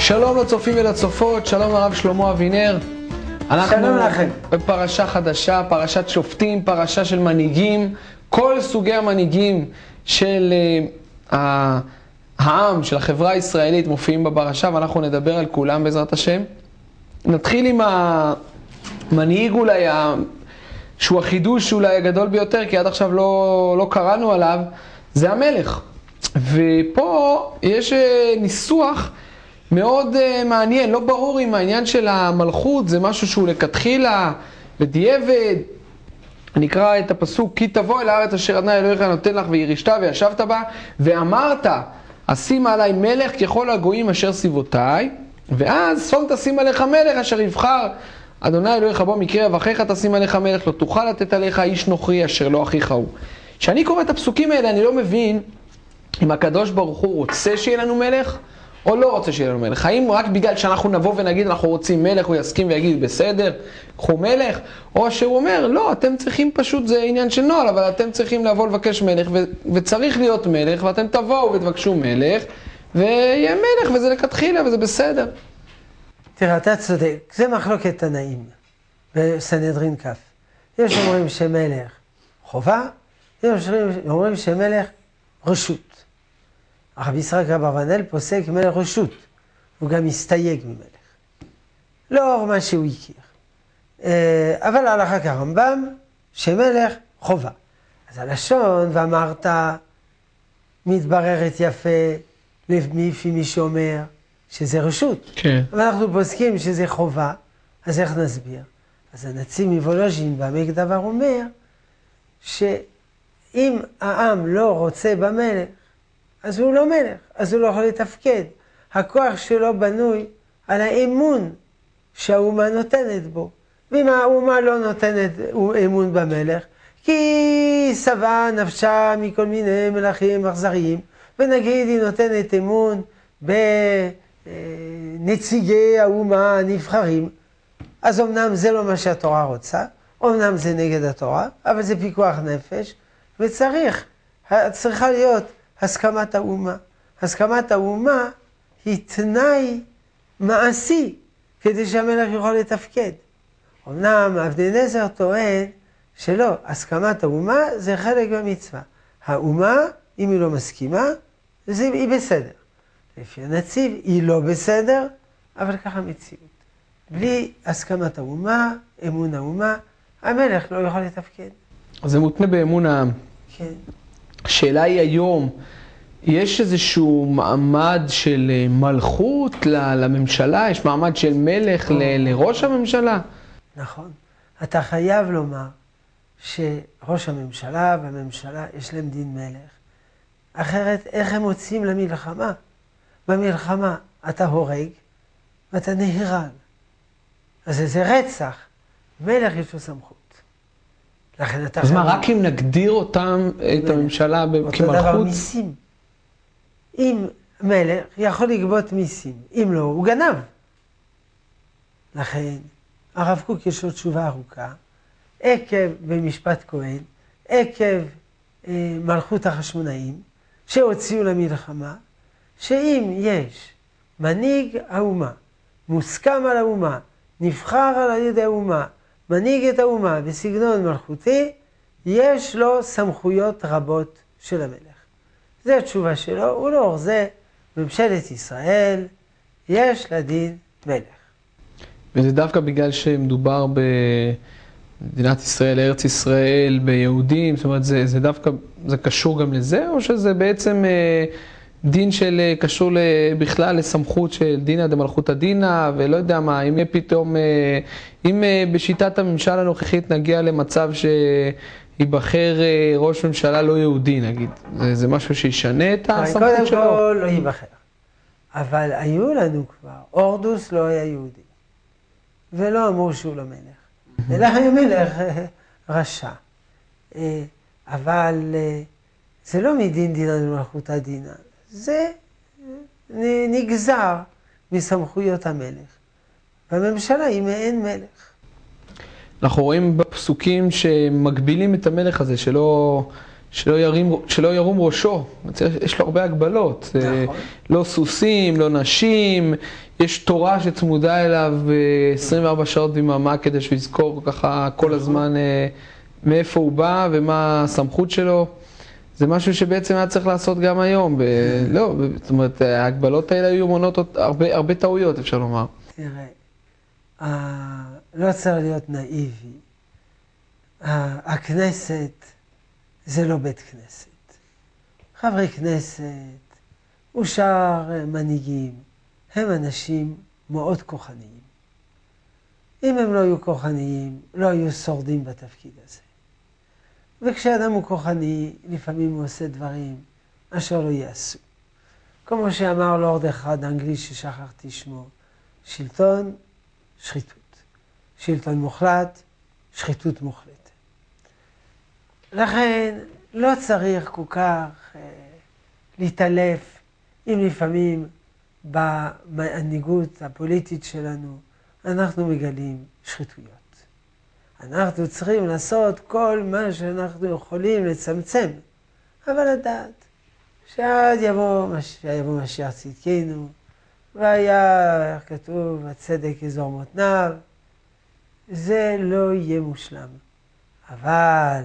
שלום לצופים ולצופות, שלום לרב שלמה אבינר. שלום לכם. בפרשה חדשה, פרשת שופטים, פרשה של מנהיגים, כל סוגי המנהיגים של העם, של החברה הישראלית מופיעים בפרשה, ואנחנו נדבר על כולם בעזרת השם. נתחיל עם המנהיג אולי, שהוא החידוש אולי הגדול ביותר, כי עד עכשיו לא קראנו עליו, זה המלך. ופה יש ניסוח מאוד מעניין, לא ברור אם העניין של המלכות זה משהו שהוא לכתחילה, בדיעבד. נקרא את הפסוק, כי תבוא אל הארץ אשר אדוני אלוהיך נותן לך וירשת וישבת בה, ואמרת, אשים עלי מלך ככל הגויים אשר סביבותיי, ואז שום תשים עליך מלך אשר יבחר אדוני אלוהיך בו מקרב אחיך תשים עליך מלך, לא תוכל לתת עליך איש נוכרי אשר לא אחיך הוא. כשאני קורא את הפסוקים האלה אני לא מבין אם הקדוש ברוך הוא רוצה שיהיה לנו מלך או לא רוצה שיהיה לנו מלך. האם רק בגלל שאנחנו נבוא ונגיד אנחנו רוצים מלך, הוא יסכים ויגיד בסדר, קחו מלך, או שהוא אומר לא, אתם צריכים פשוט, זה עניין של נועל, אבל אתם צריכים לבוא לבקש מלך וצריך להיות מלך, ואתם תבואו ותבקשו מלך ויהיה מלך, וזה לכתחילה וזה בסדר. תראה, אתה צודק, זה מחלוקת תנאים בסנהדרין כ'. יש אומרים שמלך חובה, יש אומרים שמלך רשות. הרב יצחק אברבנאל פוסק מלך רשות, הוא גם מסתייג ממלך, לאור מה שהוא הכיר. אבל הלכה כרמב"ם שמלך חובה. אז הלשון ואמרת מתבררת יפה לפי מי שאומר שזה רשות. כן. אבל אנחנו פוסקים שזה חובה, אז איך נסביר? אז הנציב מוולוז'ין בעמק דבר אומר שאם העם לא רוצה במלך, אז הוא לא מלך, אז הוא לא יכול לתפקד. הכוח שלו בנוי על האמון שהאומה נותנת בו. ואם האומה לא נותנת אמון במלך, כי שבעה נפשה מכל מיני מלכים אכזריים, ונגיד היא נותנת אמון בנציגי האומה הנבחרים, אז אמנם זה לא מה שהתורה רוצה, אמנם זה נגד התורה, אבל זה פיקוח נפש, צריכה להיות הסכמת האומה. הסכמת האומה היא תנאי מעשי כדי שהמלך יכול לתפקד. אמנם אבני נזר טוען שלא, הסכמת האומה זה חלק במצווה. האומה, אם היא לא מסכימה, היא בסדר. לפי הנציב היא לא בסדר, אבל ככה מציאות. בלי הסכמת האומה, אמון האומה, המלך לא יכול לתפקד. זה מותנה באמון העם. כן. השאלה היא היום, יש איזשהו מעמד של מלכות לממשלה? יש מעמד של מלך לראש הממשלה? נכון. אתה חייב לומר שראש הממשלה והממשלה יש להם דין מלך. אחרת, איך הם מוצאים למלחמה? במלחמה אתה הורג ואתה נהרג. אז זה רצח. מלך יש לו סמכות. לכן אתה אז מה, רק אם נגדיר אותם, את הממשלה כמלכות? אותו דבר מיסים. אם מלך יכול לגבות מיסים, אם לא, הוא גנב. לכן, הרב קוק יש לו תשובה ארוכה, עקב במשפט כהן, עקב מלכות החשמונאים, שהוציאו למלחמה, שאם יש מנהיג האומה, מוסכם על האומה, נבחר על ידי האומה, מנהיג את האומה בסגנון מלכותי, יש לו סמכויות רבות של המלך. זו התשובה שלו, ולאור זה ממשלת ישראל יש לה דין מלך. וזה דווקא בגלל שמדובר במדינת ישראל, ארץ ישראל, ביהודים, זאת אומרת זה דווקא, זה קשור גם לזה, או שזה בעצם דין של קשור בכלל לסמכות של דינא דמלכותא דינא, ולא יודע מה, אם פתאום, אם בשיטת הממשל הנוכחית נגיע למצב ייבחר ראש ממשלה לא יהודי נגיד, זה משהו שישנה את הסמכות שלו? קודם כל לא ייבחר, אבל היו לנו כבר, אורדוס לא היה יהודי, ולא אמרו שהוא לא מלך, אלא היה מלך רשע, אבל זה לא מדין דינא דמלכותא דינא, זה נגזר מסמכויות המלך, והממשלה היא מעין מלך. אנחנו רואים בפסוקים שמגבילים את המלך הזה, שלא ירום ראשו. יש לו הרבה הגבלות. נכון. לא סוסים, לא נשים, יש תורה שצמודה אליו 24 שעות ביממה כדי שהוא יזכור ככה כל הזמן מאיפה הוא בא ומה הסמכות שלו. זה משהו שבעצם היה צריך לעשות גם היום. לא, זאת אומרת, ההגבלות האלה היו מונות הרבה טעויות, אפשר לומר. תראה, לא צריך להיות נאיבי. הכנסת זה לא בית כנסת. חברי כנסת ושאר מנהיגים הם אנשים מאוד כוחניים. אם הם לא היו כוחניים, לא היו שורדים בתפקיד הזה. וכשאדם הוא כוחני, לפעמים הוא עושה דברים אשר לא יעשו. כמו שאמר לורד אחד אנגלי ששכחתי שמו, שלטון, שחיתות. שלטון מוחלט, שחיתות מוחלטת. לכן לא צריך כל כך להתעלף אם לפעמים במנהיגות הפוליטית שלנו אנחנו מגלים שחיתויות. אנחנו צריכים לעשות כל מה שאנחנו יכולים לצמצם, אבל לדעת שעד יבוא משיח צדקנו, והיה, איך כתוב, הצדק יזור מותניו, זה לא יהיה מושלם. אבל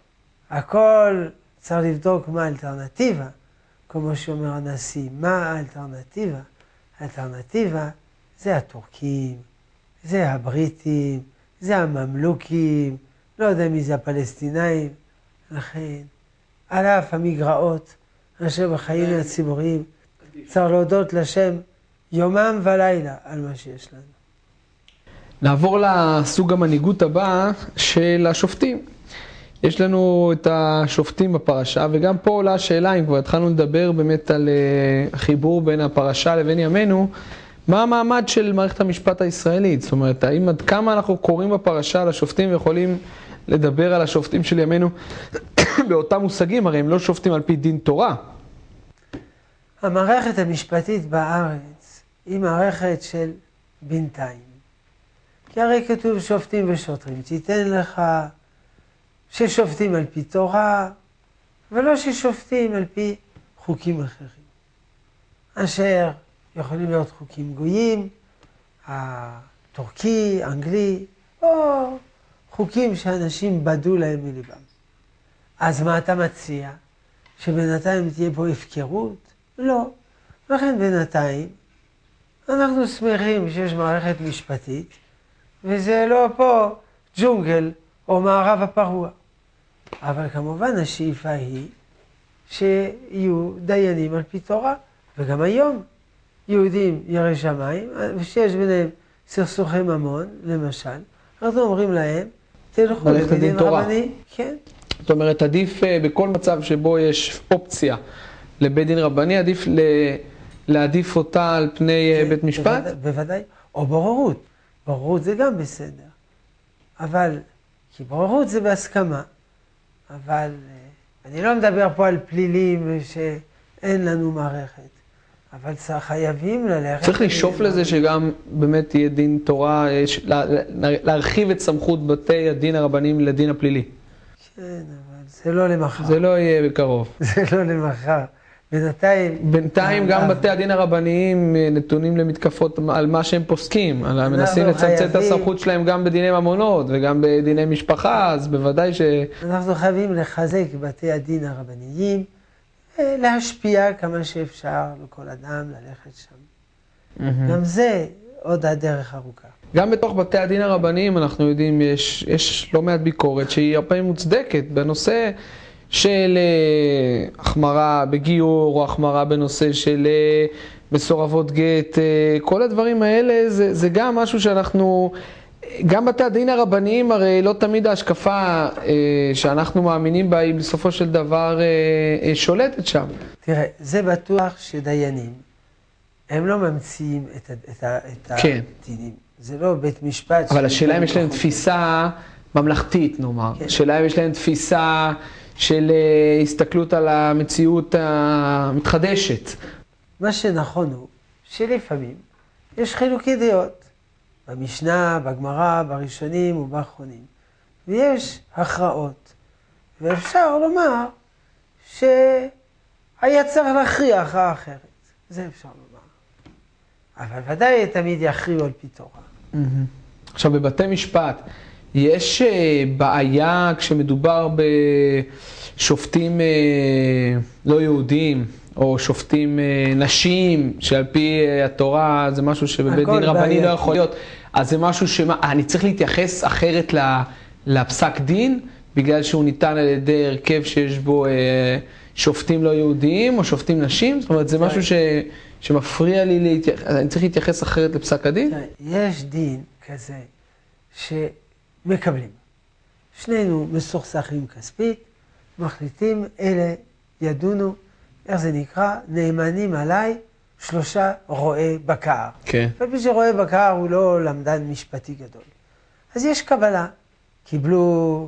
הכל צריך לבדוק מה האלטרנטיבה, כמו שאומר הנשיא, מה האלטרנטיבה? האלטרנטיבה זה הטורקים, זה הבריטים, זה הממלוכים, לא יודע מי זה הפלסטינאים. לכן, על אף המגרעות אשר בחיים הציבוריים, צריך להודות לשם יומם ולילה על מה שיש לנו. נעבור לסוג המנהיגות הבא של השופטים. יש לנו את השופטים בפרשה, וגם פה עולה השאלה, אם כבר התחלנו לדבר באמת על החיבור בין הפרשה לבין ימינו, מה המעמד של מערכת המשפט הישראלית? זאת אומרת, האם עד כמה אנחנו קוראים בפרשה על השופטים ויכולים לדבר על השופטים של ימינו באותם מושגים? הרי הם לא שופטים על פי דין תורה. המערכת המשפטית בארץ היא מערכת של בינתיים. כי הרי כתוב שופטים ושוטרים. תיתן לך ששופטים על פי תורה, ולא ששופטים על פי חוקים אחרים. אשר יכולים להיות חוקים גויים, הטורקי, אנגלי, או חוקים שאנשים בדו להם מליבם. אז מה אתה מציע? שבינתיים תהיה פה הפקרות? לא. לכן בינתיים אנחנו שמחים שיש מערכת משפטית, וזה לא פה ג'ונגל או מערב הפרוע. אבל כמובן השאיפה היא שיהיו דיינים על פי תורה, וגם היום יהודים יראי שמיים, ושיש ביניהם סכסוכי ממון, למשל, אנחנו אומרים להם, תלכו לדין רבני. כן. זאת אומרת, עדיף בכל מצב שבו יש אופציה לבית דין רבני, עדיף להעדיף אותה על פני כן, בית משפט? בוודאי, או בוררות. בוררות זה גם בסדר. אבל, כי בוררות זה בהסכמה. אבל אני לא מדבר פה על פלילים שאין לנו מערכת. אבל חייבים ללכת... צריך לשאוף לזה שגם באמת יהיה דין תורה, להרחיב את סמכות בתי הדין הרבניים לדין הפלילי. כן, אבל זה לא למחר. זה לא יהיה בקרוב. זה לא למחר. בינתיים גם בתי הדין הרבניים נתונים למתקפות על מה שהם פוסקים, מנסים לצמצם את הסמכות שלהם גם בדיני ממונות וגם בדיני משפחה, אז בוודאי אנחנו חייבים לחזק בתי הדין הרבניים, להשפיע כמה שאפשר לכל אדם ללכת שם. גם זה עוד הדרך ארוכה. גם בתוך בתי הדין הרבניים אנחנו יודעים, יש לא מעט ביקורת שהיא הרבה פעמים מוצדקת בנושא של החמרה בגיור, או החמרה בנושא של מסורבות גט, כל הדברים האלה זה גם משהו שאנחנו, גם בתי הדין הרבניים הרי לא תמיד ההשקפה שאנחנו מאמינים בה היא בסופו של דבר שולטת שם. תראה, זה בטוח שדיינים, הם לא ממציאים את הדינים. זה לא בית משפט. אבל השאלה אם יש להם תפיסה ממלכתית, נאמר. השאלה אם יש להם תפיסה של הסתכלות על המציאות המתחדשת. מה שנכון הוא שלפעמים יש חילוקי דעות במשנה, בגמרא, בראשונים ובאחרונים. ויש הכרעות. ואפשר לומר שהיה צריך להכריע הכרעה אחרת. זה אפשר לומר. אבל ודאי תמיד יכריעו על פי תורה. עכשיו, בבתי משפט, יש בעיה כשמדובר בשופטים לא יהודים, או שופטים נשים, שעל פי התורה זה משהו שבבית דין רבני לא יכול להיות. אז זה משהו שאני צריך להתייחס אחרת לפסק דין, בגלל שהוא ניתן על ידי הרכב שיש בו שופטים לא יהודיים או שופטים נשים? זאת אומרת, זה משהו שמפריע לי, אני צריך להתייחס אחרת לפסק הדין? יש דין כזה שמקבלים. שנינו מסוכסכים כספית, מחליטים, אלה ידונו, איך זה נקרא? נאמנים עליי 3 רועי בקר. כן. ומי שרואה בקר הוא לא למדן משפטי גדול. אז יש קבלה. קיבלו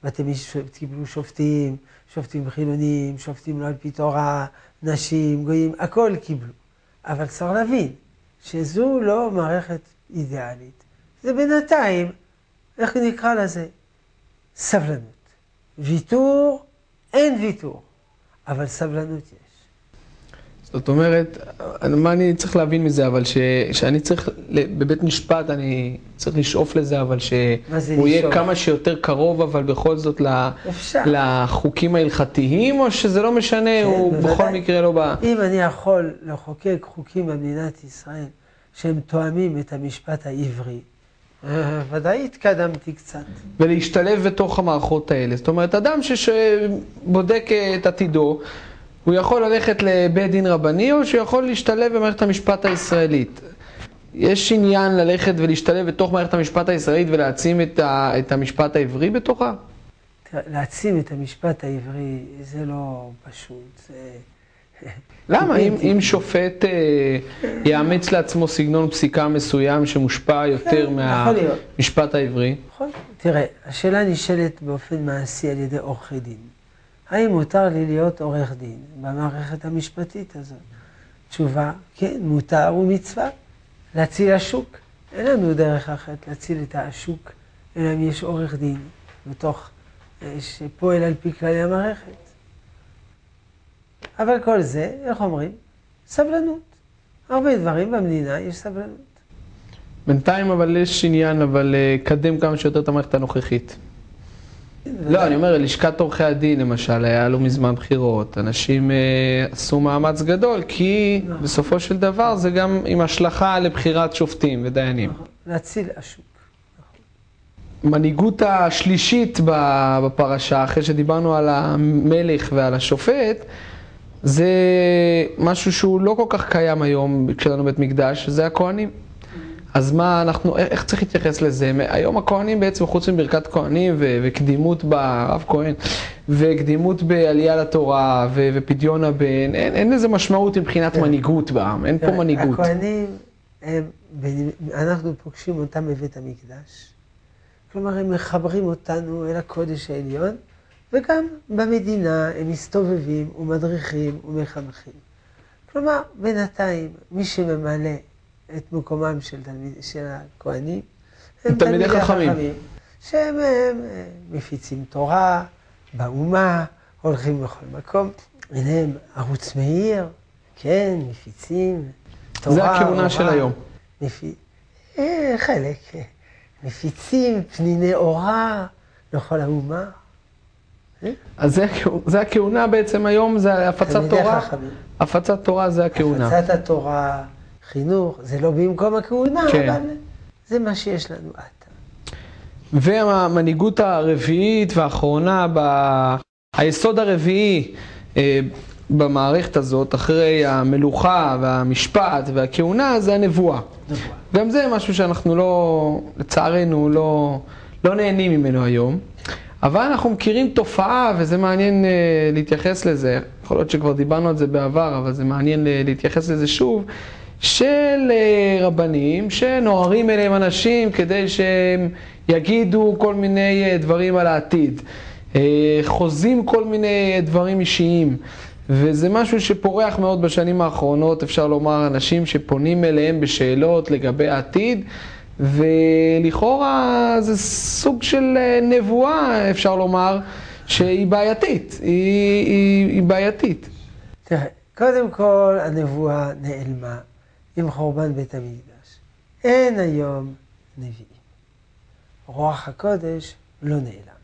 שופטים, שופטים חילונים, שופטים לא על פי תורה, נשים, גויים, הכל קיבלו. אבל צריך להבין שזו לא מערכת אידיאלית. זה בינתיים, איך נקרא לזה? סבלנות. ויתור, אין ויתור, אבל סבלנות יש. זאת אומרת, מה אני צריך להבין מזה, אבל שאני צריך, בבית משפט אני צריך לשאוף לזה, אבל שהוא יהיה כמה שיותר קרוב, אבל בכל זאת לחוקים ההלכתיים, או שזה לא משנה, הוא בכל מקרה לא בא. אם אני יכול לחוקק חוקים במדינת ישראל, שהם תואמים את המשפט העברי, ודאי התקדמתי קצת. ולהשתלב בתוך המערכות האלה. זאת אומרת, אדם שבודק את עתידו, הוא יכול ללכת לבית דין רבני, או שהוא יכול להשתלב במערכת המשפט הישראלית. יש עניין ללכת ולהשתלב בתוך מערכת המשפט הישראלית ולהעצים את המשפט העברי בתוכה? להעצים את המשפט העברי זה לא פשוט. למה? אם שופט יאמץ לעצמו סגנון פסיקה מסוים שמושפע יותר מהמשפט העברי? נכון. תראה, השאלה נשאלת באופן מעשי על ידי עורכי דין. האם מותר לי להיות עורך דין במערכת המשפטית הזאת? תשובה, כן, מותר ומצווה. להציל השוק. אין לנו דרך אחת להציל את השוק, אלא אם יש עורך דין בתוך שפועל על פי כללי המערכת. אבל כל זה, איך אומרים? סבלנות. הרבה דברים במדינה יש סבלנות. בינתיים אבל יש עניין, אבל קדם כמה שיותר את המערכת הנוכחית. לא, אני אומר, לשכת עורכי הדין למשל, היה לו מזמן בחירות. אנשים עשו מאמץ גדול, כי בסופו של דבר זה גם עם השלכה לבחירת שופטים ודיינים. להציל השוק. מנהיגות השלישית בפרשה, אחרי שדיברנו על המלך ועל השופט, זה משהו שהוא לא כל כך קיים היום כשלנו בית מקדש, זה הכהנים. אז מה אנחנו, איך צריך להתייחס לזה? היום הכהנים בעצם, חוץ מברכת כהנים וקדימות ברב כהן, וקדימות בעלייה לתורה ופדיון הבן, אין לזה משמעות מבחינת מנהיגות בעם, אין פה מנהיגות. הכהנים, אנחנו פוגשים אותם בבית המקדש, כלומר הם מחברים אותנו אל הקודש העליון, וגם במדינה הם מסתובבים ומדריכים ומחנכים. כלומר, בינתיים מי שממלא את מקומם של הכהנים, הם תלמידי חכמים, שהם מפיצים תורה, באומה, הולכים בכל מקום. הנה הם ערוץ מאיר, כן, מפיצים תורה. זה הכהונה של היום. חלק, מפיצים פניני אורה לכל האומה. אז זה הכהונה בעצם היום, זה הפצת תורה. הפצת תורה זה הכהונה. הפצת התורה, חינוך, זה לא במקום הכהונה, כן. אבל זה מה שיש לנו עתה. והמנהיגות הרביעית והאחרונה, היסוד הרביעי במערכת הזאת, אחרי המלוכה והמשפט והכהונה, זה הנבואה. גם זה משהו שאנחנו לא, לצערנו, לא נהנים ממנו היום. אבל אנחנו מכירים תופעה, וזה מעניין להתייחס לזה, יכול להיות שכבר דיברנו על זה בעבר, אבל זה מעניין להתייחס לזה שוב, של רבנים שנוערים אליהם אנשים כדי שהם יגידו כל מיני דברים על העתיד, חוזים כל מיני דברים אישיים, וזה משהו שפורח מאוד בשנים האחרונות, אפשר לומר, אנשים שפונים אליהם בשאלות לגבי העתיד, ולכאורה זה סוג של נבואה, אפשר לומר, שהיא בעייתית, היא בעייתית. תראה, קודם כל הנבואה נעלמה עם חורבן בית המקדש. אין היום נביאים. רוח הקודש לא נעלם.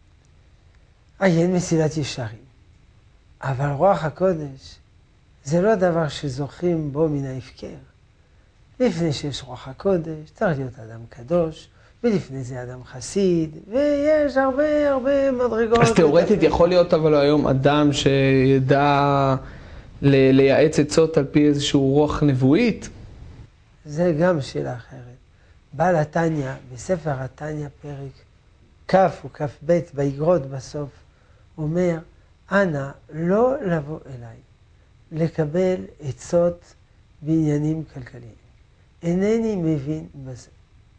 עיין מסילת ישרים. אבל רוח הקודש זה לא דבר שזוכים בו מן ההפקר. לפני שיש רוח הקודש צריך להיות אדם קדוש, ולפני זה אדם חסיד, ויש הרבה מדרגות. אז תיאורטית יכול להיות אבל היום אדם שידע לייעץ עצות על פי איזשהו רוח נבואית? זה גם שאלה אחרת. בעל התניא, בספר התניא פרק כ' וכ"ב באגרות בסוף, אומר, אנא לא לבוא אליי, לקבל עצות בעניינים כלכליים. אינני מבין בזה.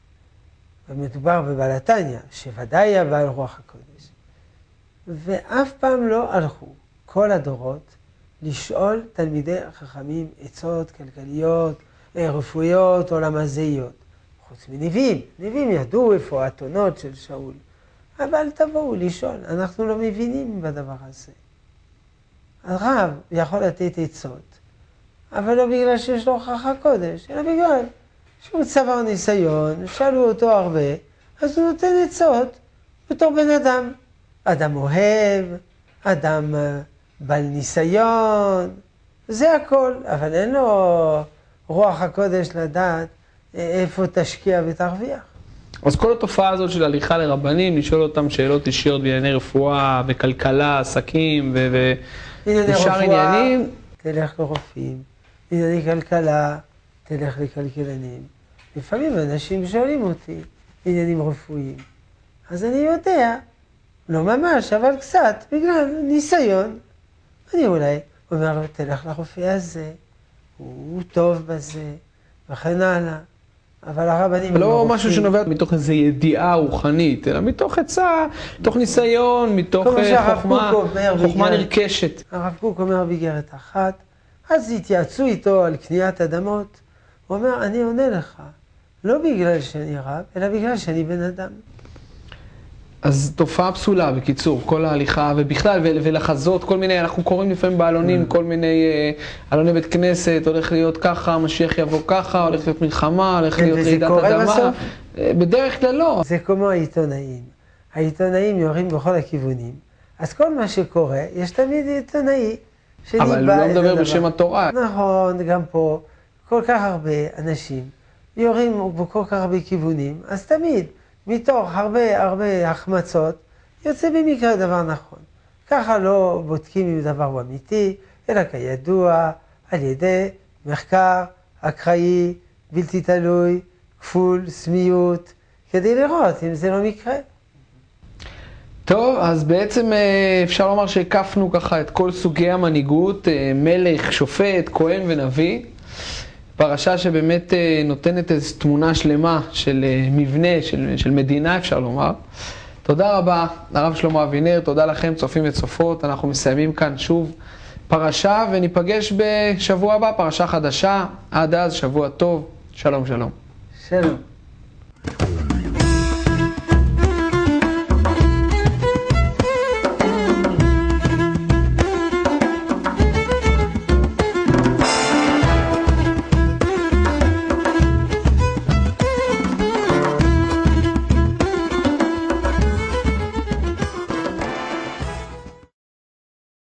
ומדובר בבעל התניא, שוודאי היה בעל רוח הקודש. ואף פעם לא הלכו כל הדורות לשאול תלמידי החכמים עצות כלכליות, רפואיות או למזאיות. חוץ מנביאים. נביאים ידעו איפה האתונות של שאול. אבל תבואו לשאול, אנחנו לא מבינים בדבר הזה. הרב יכול לתת עצות, אבל לא בגלל שיש לו הוכחה קודש, אלא בגלל שהוא צבר ניסיון, שאלו אותו הרבה, אז הוא נותן עצות בתור בן אדם. אדם אוהב, אדם בעל ניסיון, זה הכל, אבל אין לו רוח הקודש לדעת איפה תשקיע ותרוויח. אז כל התופעה הזאת של הליכה לרבנים, לשאול אותם שאלות אישיות בענייני רפואה, בכלכלה, עסקים ושאר עניינים. תלך לרופאים, ענייני כלכלה, תלך לכלכלנים. לפעמים אנשים שואלים אותי עניינים רפואיים. אז אני יודע, לא ממש, אבל קצת, בגלל ניסיון. אני אולי אומר לו, תלך לרופא הזה, הוא טוב בזה, וכן הלאה. אבל הרבנים לא משהו שנובע מתוך איזו ידיעה רוחנית, אלא מתוך עצה, מתוך ניסיון, מתוך חוכמה נרכשת. הרב קוק אומר באיגרת אחת, אז התייעצו איתו על קניית אדמות. הוא אומר, אני עונה לך, לא בגלל שאני רב, אלא בגלל שאני בן אדם. אז תופעה פסולה, בקיצור, כל ההליכה, ובכלל, ולחזות, כל מיני, אנחנו קוראים לפעמים בעלונים, כל מיני עלוני בית כנסת, הולך להיות ככה, משיח יבוא ככה, הולך להיות מלחמה, הולך להיות רעידת אדמה. בדרך כלל לא. זה כמו העיתונאים. העיתונאים יורים בכל הכיוונים. אז כל מה שקורה, יש תמיד עיתונאי. אבל הוא לא מדבר בשם התורה. נכון, גם פה, כל כך הרבה אנשים יורים בכל כך הרבה כיוונים, אז תמיד, מתוך הרבה החמצות, יוצא במקרה דבר נכון. ככה לא בודקים אם דבר הוא אמיתי, אלא כידוע, על ידי מחקר אקראי, בלתי תלוי, כפול, סמיות, כדי לראות אם זה לא מקרה. טוב, אז בעצם אפשר לומר שהקפנו ככה את כל סוגי המנהיגות, מלך, שופט, כהן ונביא. פרשה שבאמת נותנת איזו תמונה שלמה של מבנה, של מדינה אפשר לומר. תודה רבה לרב שלמה אבינר, תודה לכם צופים וצופות. אנחנו מסיימים כאן שוב פרשה וניפגש בשבוע הבא, פרשה חדשה. עד אז, שבוע טוב, שלום שלום. שלום.